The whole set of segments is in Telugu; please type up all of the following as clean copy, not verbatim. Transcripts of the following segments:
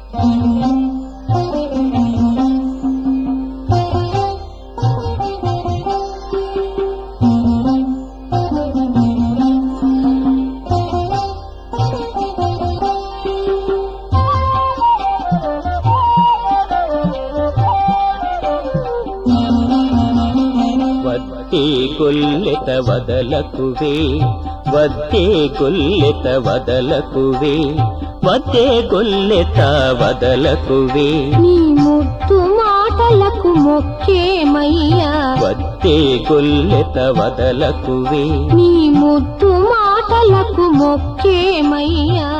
వత్తే గొల్లెత వదలకువే, వత్తే గొల్లెత వదలకువే, వత్తే గొల్లెత వదలకువే. నీ ముద్దు మాటలకు మొక్కేమయ్యా, వత్తే గొల్లెత వదలకువే, నీ ముద్దు మాటలకు మొక్కేమయ్యా.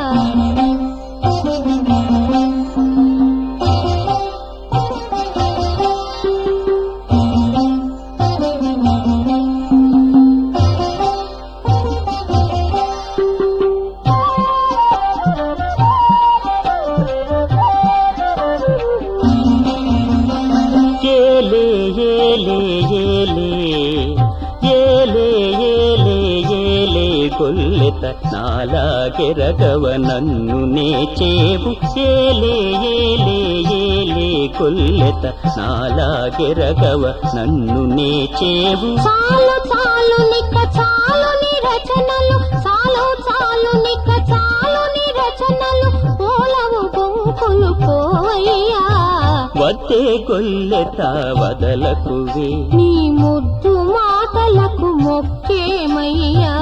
ఏలే ఏలే ఏలే ఏలే ఏలే ఏలే గొల్లెత నాలాగెరగవ నన్ను నేచేవు. ఏలే ఏలే ఏలే గొల్లెత నాలాగెరగవ నన్ను నేచేవు. చాలు చాలు నిక్క చాలు నీ రచనలు, చాలు చాలు నిక్క చాలు నీ రచనలు, పోలవు గుంపులు పోవయ్యా. వత్తే గొల్లెత వదలకువే, నీ ముద్దు మాటలకు మొక్కేమయ్యా.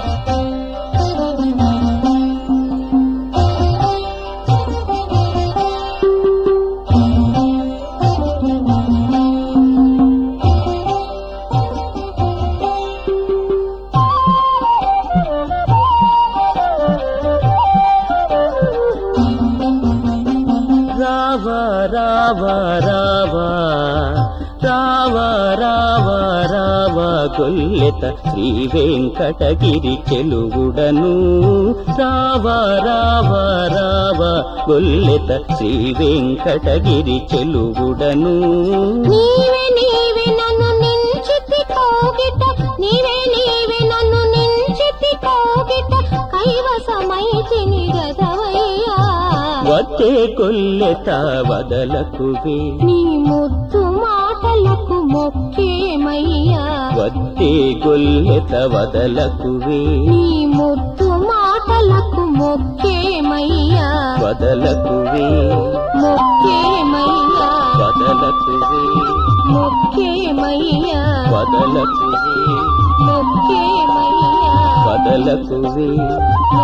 రావా రావా రావా రావా రావా రావా గొల్లెత శ్రీ వెంకటగిరి చెలువుడను. రావా రావా రావా గొల్లెత శ్రీ వెంకటగిరి చెలువుడను. నీవే నీవే నన్ను నించితి కోగిట, నీవే నీవే నన్ను నించితి కోగిట, కైవసమైతిని గదవయ్యా. వత్తే గొల్లెత వదలకువే, నీ ముద్దు మాటలకు మొక్కేమయ్యా. వత్తే గొల్లెత వదలకువే, నీ ముద్దు మాటలకు మొక్కేమయ్యా. వదలకువే, మొక్కేమయ్యా, వదలకువే, మొక్కేమయ్యా, వదలకువే, మొక్కేమయ్యా, వదలకువే.